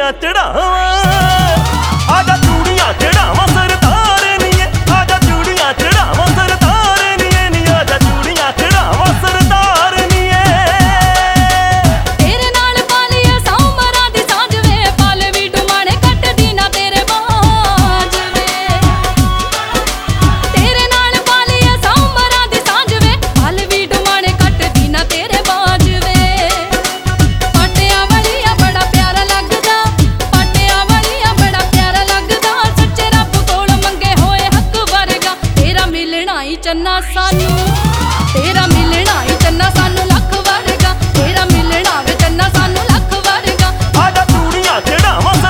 ਚੂੜੀਆਂ ਚੜਾਵਾਂ ਆਜਾ ਚੂੜੀਆਂ ਚੜਾਵਾਂ ਸਰਦਾਰ ਨੀਏ ਆਜਾ ਚੂੜੀਆਂ ਚੜਾਵਾਂ ਸਰਦਾਰ ਨੀਏ ਨੀ ਆਜਾ ਚੂੜੀਆਂ ਚੜਾਵਾਂ ਸਰਦਾਰ ਨੀਏ ਤੇਰੇ ਨਾਲ ਪਾਲੀਏ ਸੌਮਰਾਂ ਦੀ ਸਾਂਝ ਵੇ ਪਲ ਵੀ ਡੁਮਾਣੇ ਕੱਟਦੀ ਨਾ ਤੇਰੇ ਬਾਝ ਵੇ ਤੇਰੇ ਨਾਲ ਪਾਲੀਏ ਸੌਮਰਾਂ ਦੀ ਸਾਂਝ ਵੇ ਪਲ ਵੀ ਡੁਮਾਣੇ ਕੱਟਦੀ ਨਾ ਤੇਰੇ ਬਾਝ ਵੇ ਪਾਟਿਆਂ ਵਾਲੀਆ ਬੜਾ ਪਿਆਰਾ ਲੱਗਦਾ ਪਾਟਿਆਂ ਵਾਲੀਆ ਬੜਾ ਪਿਆਰਾ ਲੱਗਦਾ ਸੱਚੇ ਰੱਬ ਕੋਲ ਮੰਗੇ ਹੋਏ ਹੱਕ ਵਰਗਾ ਤੇਰਾ ਮਿਲਣਾ ਹੀ ਚੰਨਾ ਸਾਨੂੰ ਤੇਰਾ ਮਿਲਣਾ ਹੀ ਚੰਨਾ ਸਾਨੂੰ ਲੱਖ ਵਰਗਾ ਤੇਰਾ ਮਿਲਣਾ ਵੇ ਚੰਨਾ ਸਾਨੂੰ ਲੱਖ ਵਰਗਾ ਆਜਾ ਚੂੜੀਆਂ ਚੜਾਵਾਂ